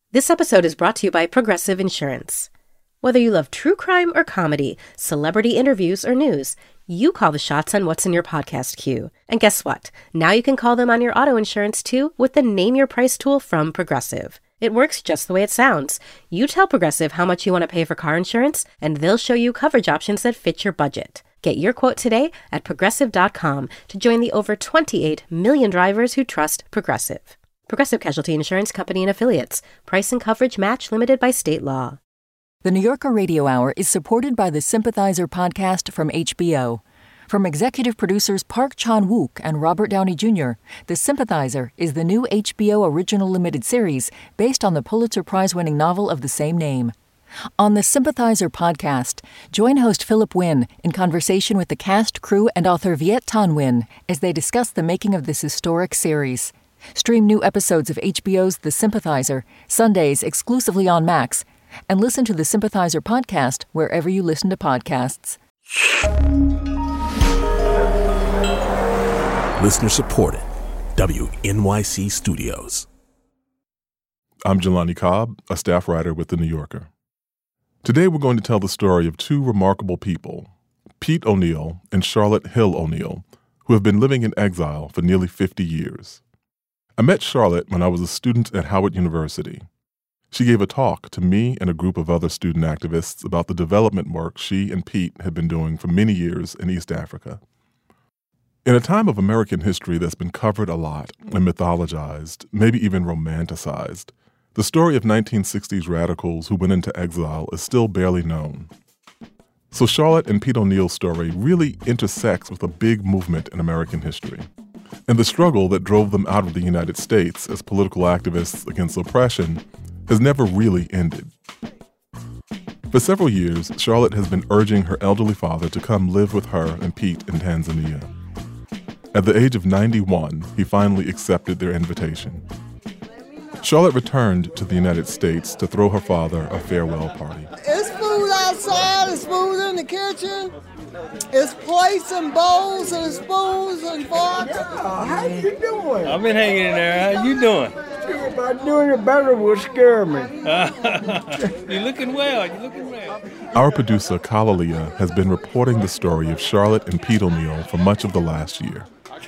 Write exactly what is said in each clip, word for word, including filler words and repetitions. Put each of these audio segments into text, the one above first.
This episode is brought to you by Progressive Insurance. Whether you love true crime or comedy, celebrity interviews or news, you call the shots on what's in your podcast queue. And guess what? Now you can call them on your auto insurance too with the Name Your Price tool from Progressive. It works just the way it sounds. You tell Progressive how much you want to pay for car insurance, and they'll show you coverage options that fit your budget. Get your quote today at progressive dot com to join the over twenty-eight million drivers who trust Progressive. Progressive Casualty Insurance Company and Affiliates. Price and coverage match limited by state law. The New Yorker Radio Hour is supported by the Sympathizer podcast from H B O. From executive producers Park Chan-wook and Robert Downey Junior, The Sympathizer is the new H B O original limited series based on the Pulitzer Prize-winning novel of the same name. On the Sympathizer podcast, join host Philip Wynn in conversation with the cast, crew, and author Viet Thanh Nguyen as they discuss the making of this historic series. Stream new episodes of H B O's The Sympathizer, Sundays exclusively on Max, and listen to the Sympathizer podcast wherever you listen to podcasts. Listener supported. W N Y C Studios. I'm Jelani Cobb, a staff writer with The New Yorker. Today we're going to tell the story of two remarkable people, Pete O'Neill and Charlotte Hill O'Neill, who have been living in exile for nearly fifty years. I met Charlotte when I was a student at Howard University. She gave a talk to me and a group of other student activists about the development work she and Pete had been doing for many years in East Africa. In a time of American history that's been covered a lot and mythologized, maybe even romanticized, the story of nineteen sixties radicals who went into exile is still barely known. So Charlotte and Pete O'Neill's story really intersects with a big movement in American history, and the struggle that drove them out of the United States as political activists against oppression has never really ended. For several years, Charlotte has been urging her elderly father to come live with her and Pete in Tanzania. At the age of ninety-one, he finally accepted their invitation. Charlotte returned to the United States to throw her father a farewell party. It's food outside, it's food in the kitchen. It's plates and bowls and spoons and forks. Yeah, how you doing? I've been hanging in there. How you doing? If I doing it better would scare me. You're looking well. You're looking well. Our producer, Kalalia, has been reporting the story of Charlotte and Pete O'Neill for much of the last year.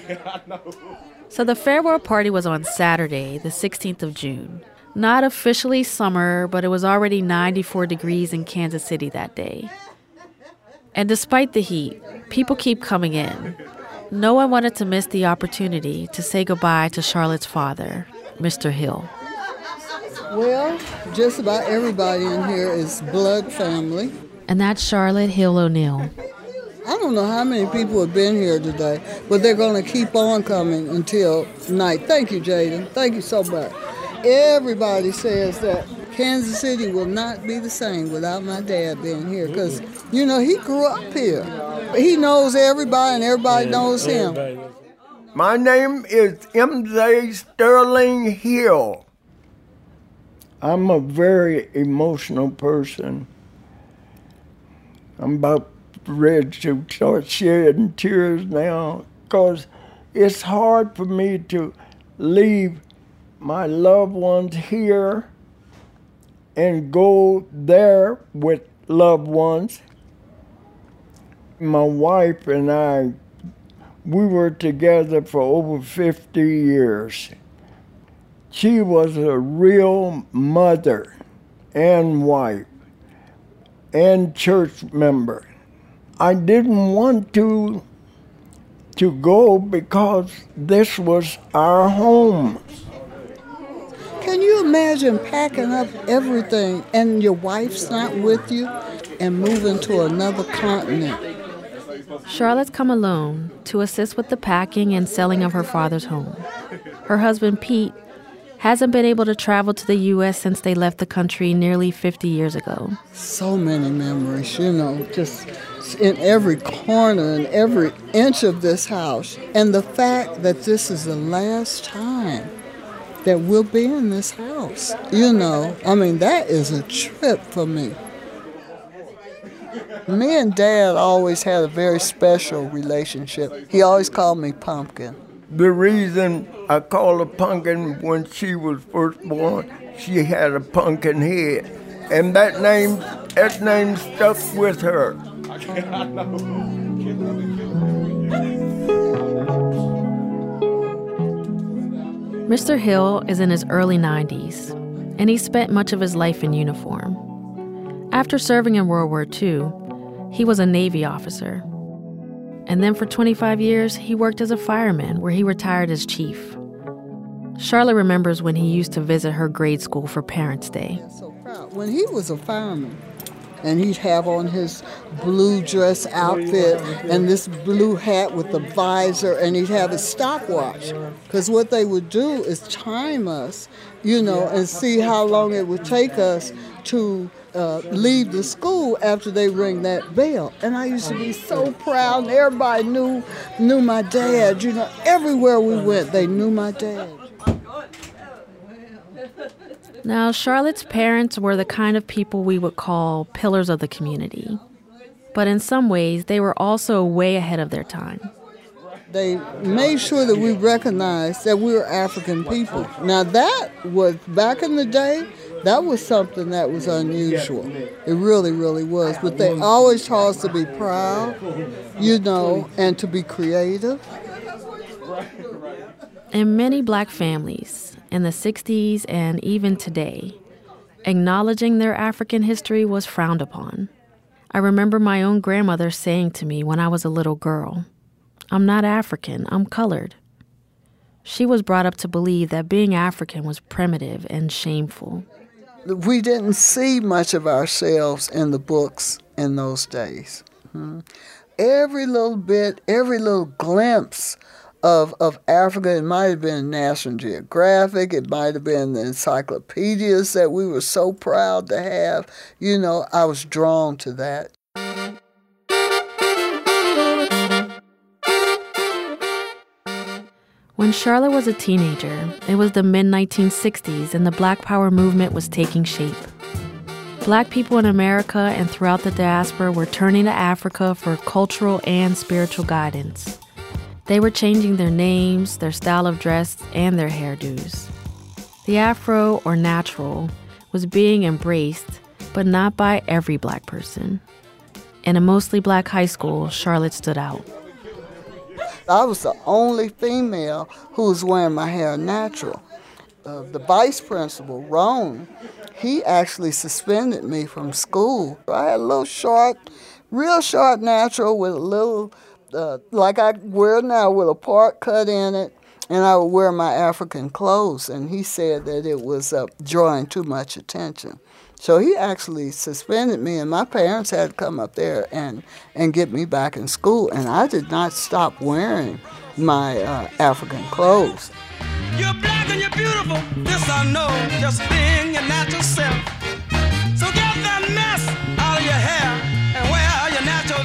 So the farewell party was on Saturday, the sixteenth of June. Not officially summer, but it was already ninety-four degrees in Kansas City that day. And despite the heat, people keep coming in. No one wanted to miss the opportunity to say goodbye to Charlotte's father, Mister Hill. Well, just about everybody in here is blood family. And that's Charlotte Hill O'Neill. I don't know how many people have been here today, but they're going to keep on coming until night. Thank you, Jaden. Thank you so much. Everybody says that Kansas City will not be the same without my dad being here because, you know, he grew up here. He knows everybody and everybody knows him. My name is M J Sterling Hill. I'm a very emotional person. I'm about ready to start shedding tears now because it's hard for me to leave my loved ones here and go there with loved ones. My wife and I, we were together for over fifty years. She was a real mother and wife and church member. I didn't want to to go because this was our home. Can you imagine packing up everything and your wife's not with you and moving to another continent? Charlotte's come alone to assist with the packing and selling of her father's home. Her husband, Pete, hasn't been able to travel to the U S since they left the country nearly fifty years ago. So many memories, you know, just in every corner and every inch of this house. And the fact that this is the last time that we'll be in this house, you know, I mean, that is a trip for me. Me and Dad always had a very special relationship. He always called me Pumpkin. The reason I call her Pumpkin, when she was first born, she had a pumpkin head. And that name, that name stuck with her. Mister Hill is in his early nineties, and he spent much of his life in uniform. After serving in World War Two, he was a Navy officer. And then for twenty-five years, he worked as a fireman, where he retired as chief. Charlotte remembers when he used to visit her grade school for Parents' Day. So proud. When he was a fireman, and he'd have on his blue dress outfit and this blue hat with the visor, and he'd have his stopwatch. Because what they would do is time us, you know, and see how long it would take us to uh, leave the school after they ring that bell. And I used to be so proud, and everybody knew, knew my dad. You know, everywhere we went, they knew my dad. Now, Charlotte's parents were the kind of people we would call pillars of the community. But in some ways, they were also way ahead of their time. They made sure that we recognized that we were African people. Now that was, back in the day, that was something that was unusual. It really, really was. But they always taught us to be proud, you know, and to be creative. In many black families, in the sixties and even today, acknowledging their African history was frowned upon. I remember my own grandmother saying to me when I was a little girl, "I'm not African, I'm colored." She was brought up to believe that being African was primitive and shameful. We didn't see much of ourselves in the books in those days. Mm-hmm. Every little bit, every little glimpse of of Africa, it might have been National Geographic, it might have been the encyclopedias that we were so proud to have. You know, I was drawn to that. When Charlotte was a teenager, it was the mid nineteen sixties and the Black Power movement was taking shape. Black people in America and throughout the diaspora were turning to Africa for cultural and spiritual guidance. They were changing their names, their style of dress, and their hairdos. The Afro, or natural, was being embraced, but not by every black person. In a mostly black high school, Charlotte stood out. I was the only female who was wearing my hair natural. Uh, the vice principal, Roan, he actually suspended me from school. I had a little short, real short natural with a little, uh, like I wear now, with a part cut in it, and I would wear my African clothes, and he said that it was uh, drawing too much attention. So he actually suspended me, and my parents had to come up there and, and get me back in school, and I did not stop wearing my uh, African clothes. You're black and you're beautiful, this I know, just being your natural self. So get that mess out of your hair and wear your natural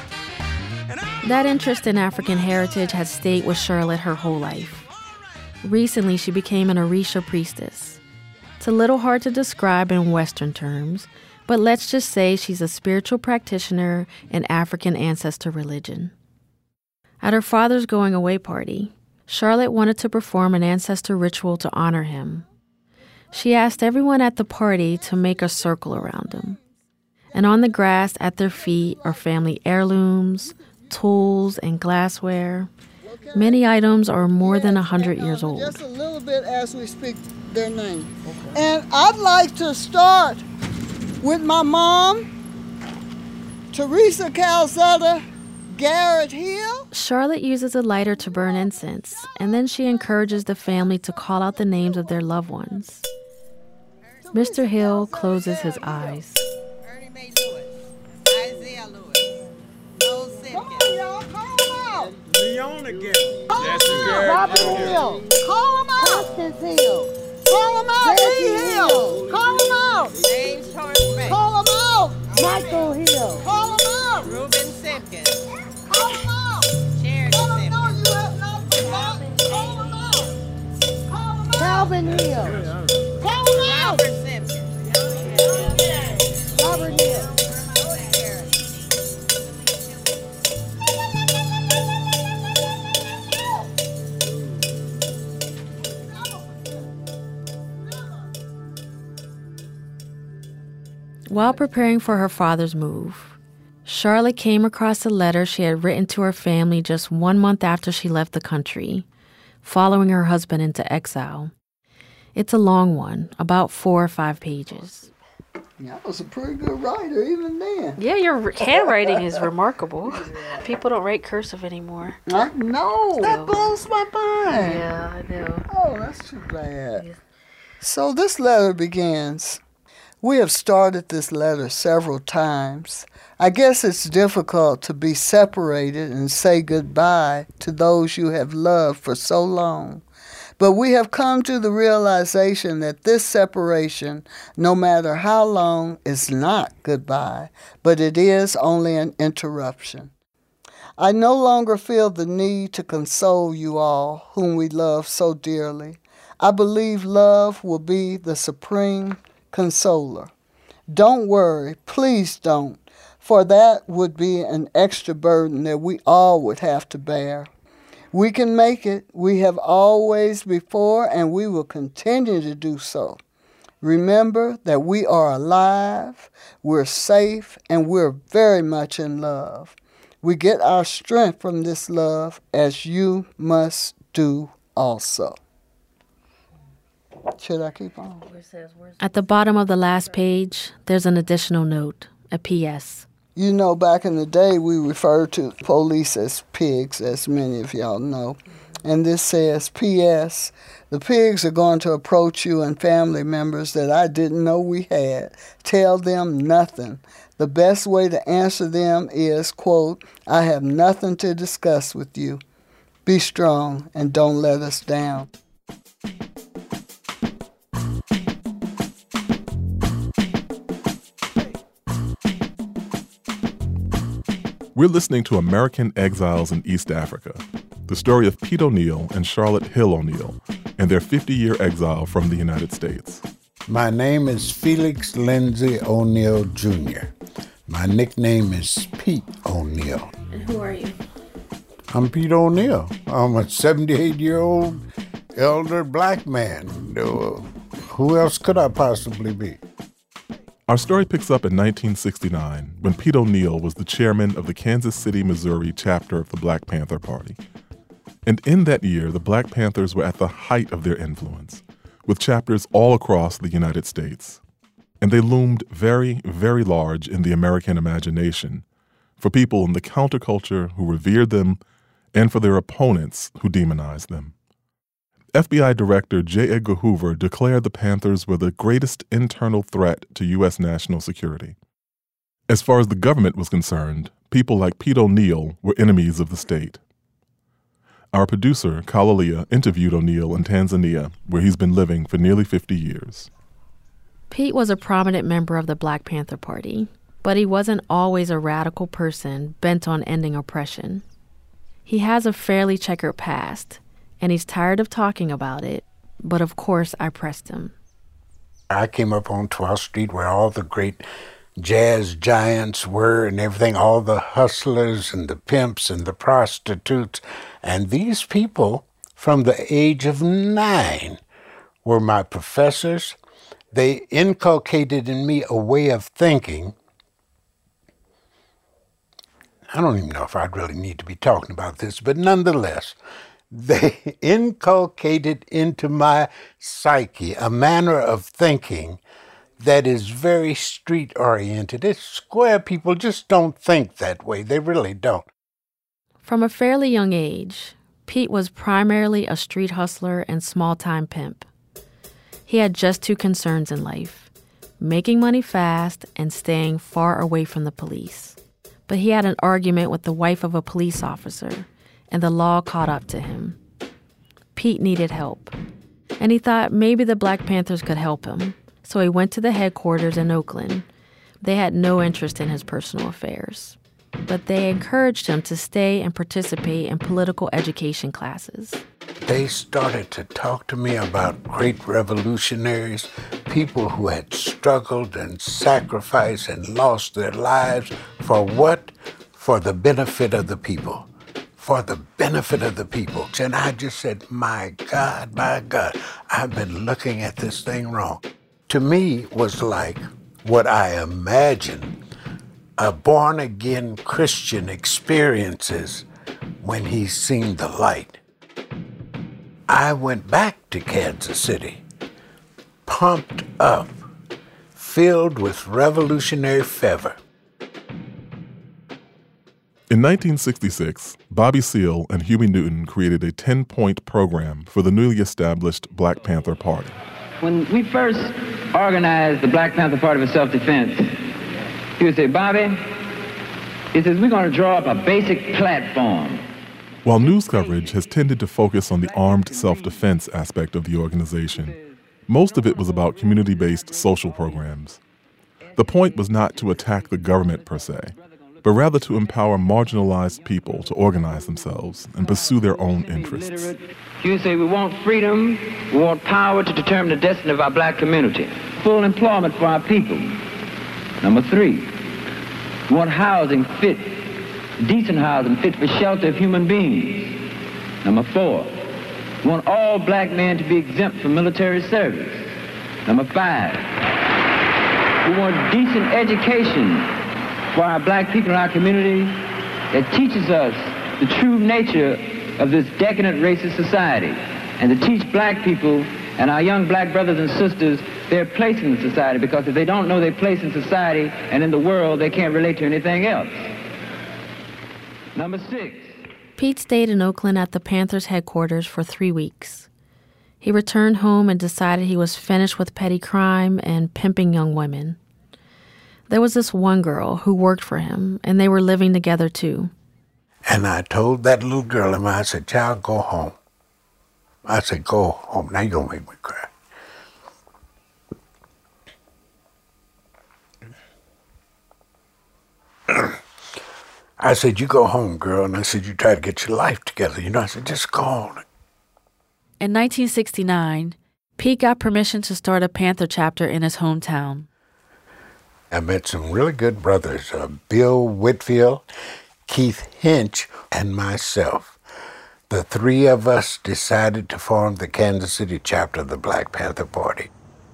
do. That interest in African heritage has stayed with Charlotte her whole life. Recently, she became an Orisha priestess. It's a little hard to describe in Western terms, but let's just say she's a spiritual practitioner in African ancestor religion. At her father's going-away party, Charlotte wanted to perform an ancestor ritual to honor him. She asked everyone at the party to make a circle around him. And on the grass at their feet are family heirlooms, tools, and glassware. Many items are more than one hundred years old. Just a little bit as we speak their name. And I'd like to start with my mom, Teresa Calzada Garrett Hill. Charlotte uses a lighter to burn incense, and then she encourages the family to call out the names of their loved ones. Mister Hill closes his eyes. Leon again. Robert Hill. Call him out. Constance Hill. Call him out. Lee Hill. Call him out. James Horace. Call him out. Michael Hill. Call him out. Reuben Simpkins. Call him out. Charity Let him Simpkins. know you have not forgotten. Call him out. Call him out. Calvin Hill. Call him out. Robert Simpkins. Robert Hill. While preparing for her father's move, Charlotte came across a letter she had written to her family just one month after she left the country, following her husband into exile. It's a long one, about four or five pages. I was a pretty good writer even then. Yeah, your handwriting is remarkable. People don't write cursive anymore. I know. That blows my mind. Yeah, I know. Oh, that's too bad. Yeah. So this letter begins. We have started this letter several times. I guess it's difficult to be separated and say goodbye to those you have loved for so long. But we have come to the realization that this separation, no matter how long, is not goodbye, but it is only an interruption. I no longer feel the need to console you all, whom we love so dearly. I believe love will be the supreme consoler. Don't worry, please don't, for that would be an extra burden that we all would have to bear. We can make it. We have always before, and we will continue to do so. Remember that we are alive, we're safe, and we're very much in love. We get our strength from this love, as you must do also. Should I keep on? At the bottom of the last page, there's an additional note, a P S You know, back in the day, we referred to police as pigs, as many of y'all know. And this says, P S The pigs are going to approach you and family members that I didn't know we had. Tell them nothing. The best way to answer them is, quote, I have nothing to discuss with you. Be strong and don't let us down. We're listening to American Exiles in East Africa, the story of Pete O'Neill and Charlotte Hill O'Neill and their fifty-year exile from the United States. My name is Felix Lindsay O'Neill, Junior My nickname is Pete O'Neill. And who are you? I'm Pete O'Neill. I'm a seventy-eight-year-old elder black man. Who else could I possibly be? Our story picks up in nineteen sixty-nine, when Pete O'Neill was the chairman of the Kansas City, Missouri chapter of the Black Panther Party. And in that year, the Black Panthers were at the height of their influence, with chapters all across the United States. And they loomed very, very large in the American imagination for people in the counterculture who revered them and for their opponents who demonized them. F B I Director J. Edgar Hoover declared the Panthers were the greatest internal threat to U S national security. As far as the government was concerned, people like Pete O'Neill were enemies of the state. Our producer, Kalalia, interviewed O'Neill in Tanzania, where he's been living for nearly fifty years. Pete was a prominent member of the Black Panther Party, but he wasn't always a radical person bent on ending oppression. He has a fairly checkered past, and he's tired of talking about it, but of course I pressed him. I came up on twelfth street where all the great jazz giants were and everything, all the hustlers and the pimps and the prostitutes. And these people, from the age of nine, were my professors. They inculcated in me a way of thinking. I don't even know if I'd really need to be talking about this, but nonetheless, they inculcated into my psyche a manner of thinking that is very street-oriented. It's square people just don't think that way. They really don't. From a fairly young age, Pete was primarily a street hustler and small-time pimp. He had just two concerns in life, making money fast and staying far away from the police. But he had an argument with the wife of a police officer, and the law caught up to him. Pete needed help, and he thought maybe the Black Panthers could help him, so he went to the headquarters in Oakland. They had no interest in his personal affairs, but they encouraged him to stay and participate in political education classes. They started to talk to me about great revolutionaries, people who had struggled and sacrificed and lost their lives for what? For the benefit of the people. For the benefit of the people. And I just said, my God, my God, I've been looking at this thing wrong. To me, it was like what I imagine a born-again Christian experiences when he's seen the light. I went back to Kansas City, pumped up, filled with revolutionary fervor. In nineteen sixty-six, Bobby Seale and Huey Newton created a ten-point program for the newly established Black Panther Party. When we first organized the Black Panther Party for self-defense, he would say, Bobby, he says, we're going to draw up a basic platform. While news coverage has tended to focus on the armed self-defense aspect of the organization, most of it was about community-based social programs. The point was not to attack the government per se, but rather to empower marginalized people to organize themselves and pursue their own interests. You say we want freedom, we want power to determine the destiny of our black community, full employment for our people. Number three, we want housing fit, decent housing fit for shelter of human beings. Number four, we want all black men to be exempt from military service. Number five, we want decent education for our black people in our community that teaches us the true nature of this decadent racist society, and to teach black people and our young black brothers and sisters their place in the society, because if they don't know their place in society and in the world, they can't relate to anything else. Number six. Pete stayed in Oakland at the Panthers headquarters for three weeks. He returned home and decided he was finished with petty crime and pimping young women. There was this one girl who worked for him, and they were living together too. And I told that little girl, and I said, child, go home. I said, go home. Now you're going to make me cry. I said, you go home, girl. And I said, you try to get your life together. You know, I said, just go on. In nineteen sixty-nine, Pete got permission to start a Panther chapter in his hometown. I met some really good brothers, uh, Bill Whitfield, Keith Hinch, and myself. The three of us decided to form the Kansas City chapter of the Black Panther Party.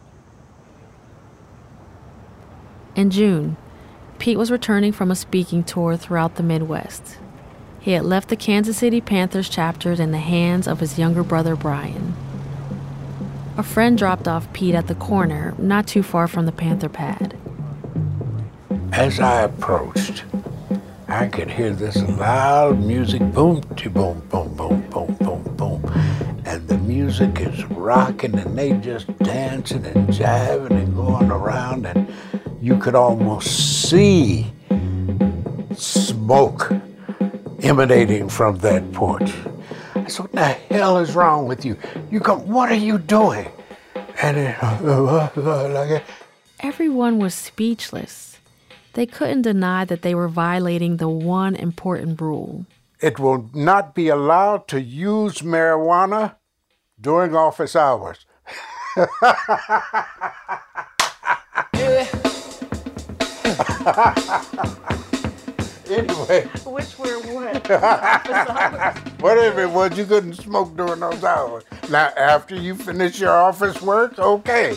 In June, Pete was returning from a speaking tour throughout the Midwest. He had left the Kansas City Panthers chapters in the hands of his younger brother, Brian. A friend dropped off Pete at the corner, not too far from the Panther pad. As I approached, I could hear this loud music, boom, boom, boom, boom, boom, boom, boom. And the music is rocking, and they just dancing and jiving and going around, and you could almost see smoke emanating from that porch. I said, what the hell is wrong with you? You come, what are you doing? And it, uh, uh, like everyone was speechless. They couldn't deny that they were violating the one important rule. It will not be allowed to use marijuana during office hours. Anyway. Which were what? Office hours? Whatever it was, you couldn't smoke during those hours. Now, after you finish your office work, okay.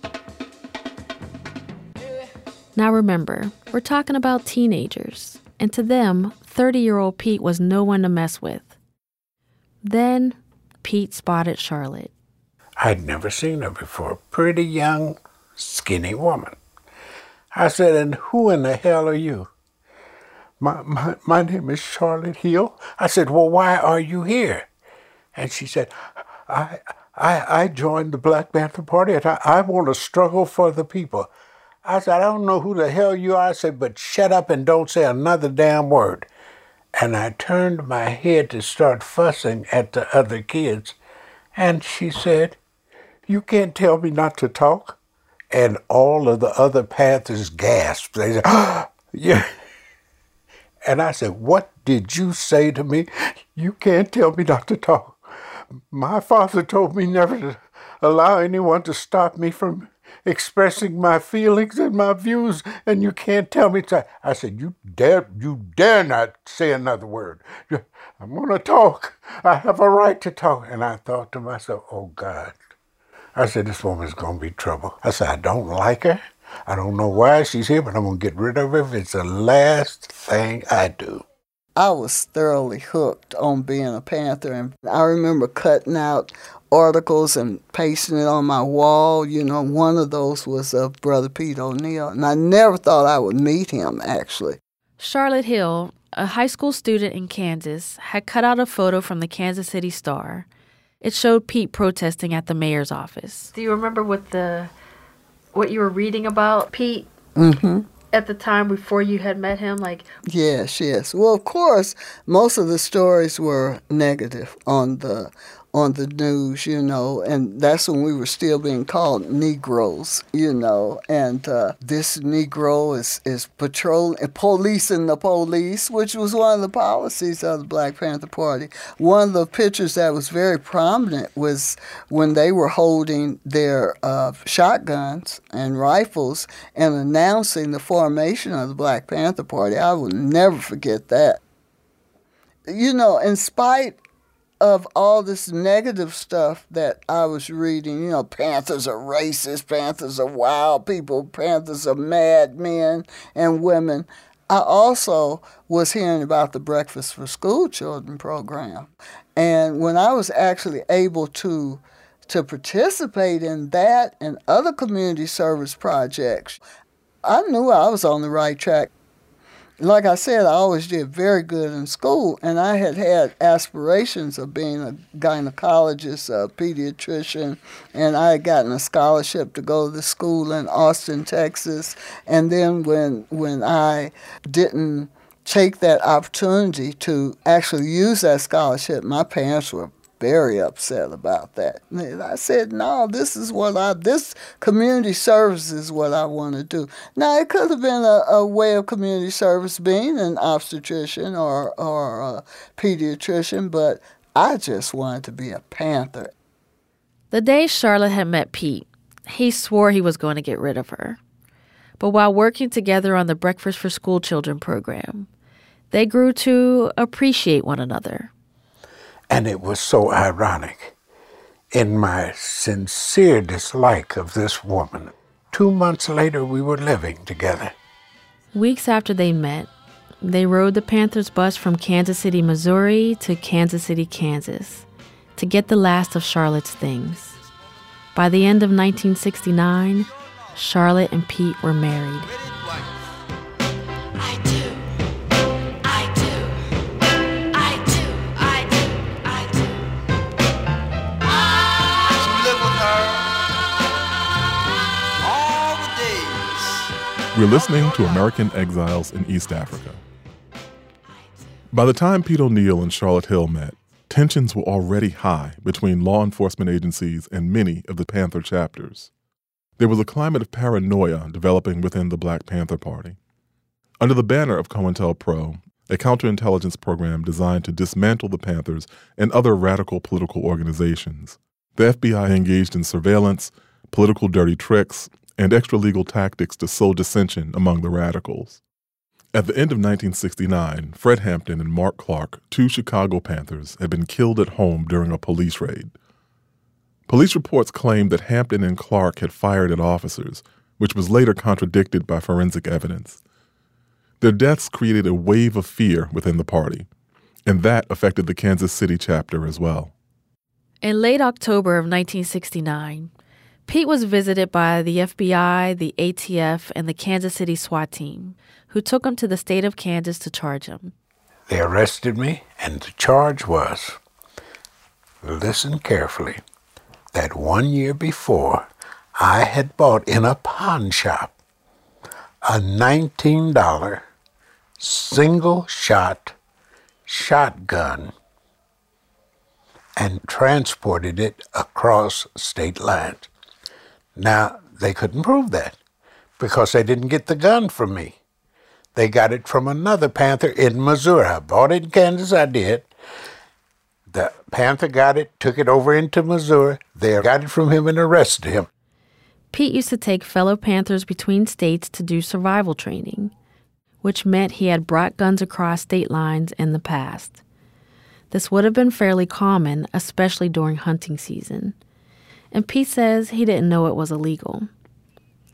Now remember, we're talking about teenagers, and to them, thirty-year-old Pete was no one to mess with. Then, Pete spotted Charlotte. I'd never seen her before. Pretty young, skinny woman. I said, and who in the hell are you? My, my, my name is Charlotte Hill. I said, well, why are you here? And she said, I, I, I joined the Black Panther Party, and I, I want to struggle for the people. I said, I don't know who the hell you are. I said, but shut up and don't say another damn word. And I turned my head to start fussing at the other kids. And she said, you can't tell me not to talk? And all of the other Panthers gasped. They said, oh, yeah. And I said, what did you say to me? You can't tell me not to talk. My father told me never to allow anyone to stop me from expressing my feelings and my views, and you can't tell me to. I said, you dare, you dare not say another word. I'm going to talk. I have a right to talk. And I thought to myself, oh, God. I said, this woman's going to be trouble. I said, I don't like her. I don't know why she's here, but I'm going to get rid of her if it's the last thing I do. I was thoroughly hooked on being a Panther, and I remember cutting out articles and pasting it on my wall. You know, one of those was of Brother Pete O'Neill, and I never thought I would meet him, actually. Charlotte Hill, a high school student in Kansas, had cut out a photo from the Kansas City Star. It showed Pete protesting at the mayor's office. Do you remember what the what you were reading about Pete? Mm-hmm. At the time before you had met him, like yes, yes. Well, of course, most of the stories were negative on the on the news, you know, and that's when we were still being called Negroes, you know, and uh, this Negro is is patrolling, policing the police, which was one of the policies of the Black Panther Party. One of the pictures that was very prominent was when they were holding their uh, shotguns and rifles and announcing the formation of the Black Panther Party. I will never forget that. You know, in spite of all this negative stuff that I was reading, you know, Panthers are racist, Panthers are wild people, Panthers are mad men and women, I also was hearing about the Breakfast for School Children program. And when I was actually able to to participate in that and other community service projects, I knew I was on the right track. Like I said, I always did very good in school, and I had had aspirations of being a gynecologist, a pediatrician, and I had gotten a scholarship to go to the school in Austin, Texas. And then when when I didn't take that opportunity to actually use that scholarship, my parents were very upset about that. And I said, no, this is what I, this community service is what I want to do. Now, it could have been a, a way of community service being an obstetrician or, or a pediatrician, but I just wanted to be a Panther. The day Charlotte had met Pete, he swore he was going to get rid of her. But while working together on the Breakfast for School Children program, they grew to appreciate one another. And it was so ironic. In my sincere dislike of this woman, two months later we were living together. Weeks after they met, they rode the Panthers bus from Kansas City, Missouri to Kansas City, Kansas, to get the last of Charlotte's things. By the end of nineteen sixty-nine, Charlotte and Pete were married. We're listening to American Exiles in East Africa. By the time Pete O'Neill and Charlotte Hill met, tensions were already high between law enforcement agencies and many of the Panther chapters. There was a climate of paranoia developing within the Black Panther Party. Under the banner of COINTELPRO, a counterintelligence program designed to dismantle the Panthers and other radical political organizations, the F B I engaged in surveillance, political dirty tricks, and extra-legal tactics to sow dissension among the radicals. At the end of nineteen sixty-nine, Fred Hampton and Mark Clark, two Chicago Panthers, had been killed at home during a police raid. Police reports claimed that Hampton and Clark had fired at officers, which was later contradicted by forensic evidence. Their deaths created a wave of fear within the party, and that affected the Kansas City chapter as well. In late October of nineteen sixty-nine, Pete was visited by the F B I, the A T F, and the Kansas City SWAT team, who took him to the state of Kansas to charge him. They arrested me, and the charge was, listen carefully, that one year before, I had bought in a pawn shop a nineteen dollar single-shot shotgun and transported it across state lines. Now, they couldn't prove that because they didn't get the gun from me. They got it from another Panther in Missouri. I bought it in Kansas, I did. The Panther got it, took it over into Missouri. They got it from him and arrested him. Pete used to take fellow Panthers between states to do survival training, which meant he had brought guns across state lines in the past. This would have been fairly common, especially during hunting season. And Pete says he didn't know it was illegal.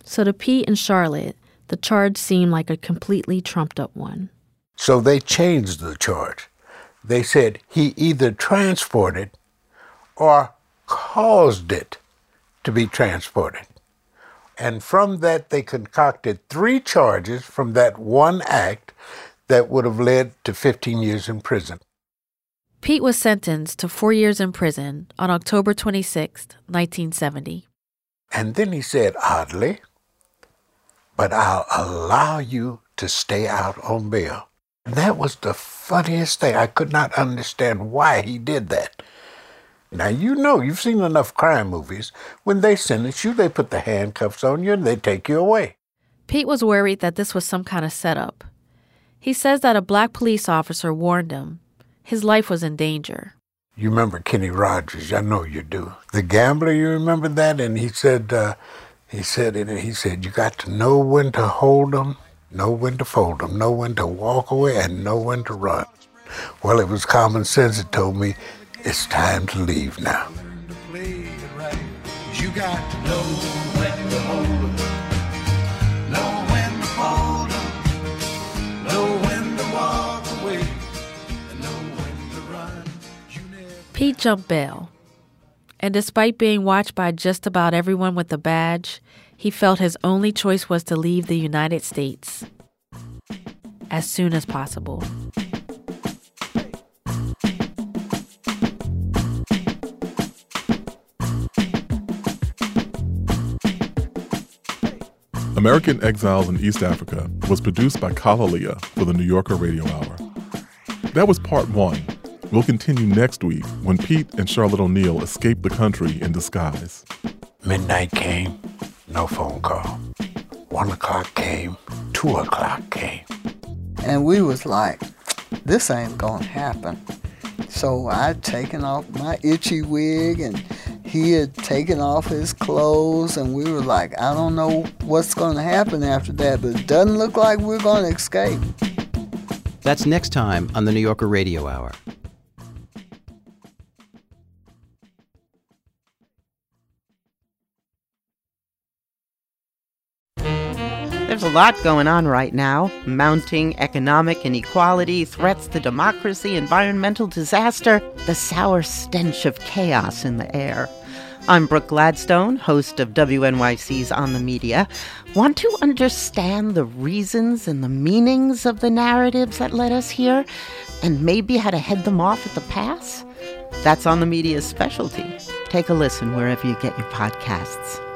So to Pete and Charlotte, the charge seemed like a completely trumped-up one. So they changed the charge. They said he either transported or caused it to be transported. And from that, they concocted three charges from that one act that would have led to fifteen years in prison. Pete was sentenced to four years in prison on October twenty-sixth, nineteen seventy. And then he said, oddly, but I'll allow you to stay out on bail. And that was the funniest thing. I could not understand why he did that. Now, you know, you've seen enough crime movies. When they sentence you, they put the handcuffs on you and they take you away. Pete was worried that this was some kind of setup. He says that a black police officer warned him. His life was in danger. You remember Kenny Rogers? I know you do. The gambler, you remember that? And he said, uh, he said, and he said, you got to know when to hold them, know when to fold them, know when to walk away, and know when to run. Well, it was common sense that told me, it's time to leave now. You got to know when to hold 'em, know when to fold 'em, know when to walk away, and know when to run. Pete jumped bail. And despite being watched by just about everyone with a badge, he felt his only choice was to leave the United States as soon as possible. American Exiles in East Africa was produced by Kalalea for the New Yorker Radio Hour. That was part one. We'll continue next week when Pete and Charlotte O'Neill escaped the country in disguise. Midnight came, no phone call. One o'clock came, two o'clock came. And we was like, this ain't gonna happen. So I'd taken off my itchy wig and he had taken off his clothes, and we were like, I don't know what's going to happen after that, but it doesn't look like we're going to escape. That's next time on the New Yorker Radio Hour. There's a lot going on right now. Mounting economic inequality, threats to democracy, environmental disaster, the sour stench of chaos in the air. I'm Brooke Gladstone, host of W N Y C's On the Media. Want to understand the reasons and the meanings of the narratives that led us here, and maybe how to head them off at the pass? That's On the Media's specialty. Take a listen wherever you get your podcasts.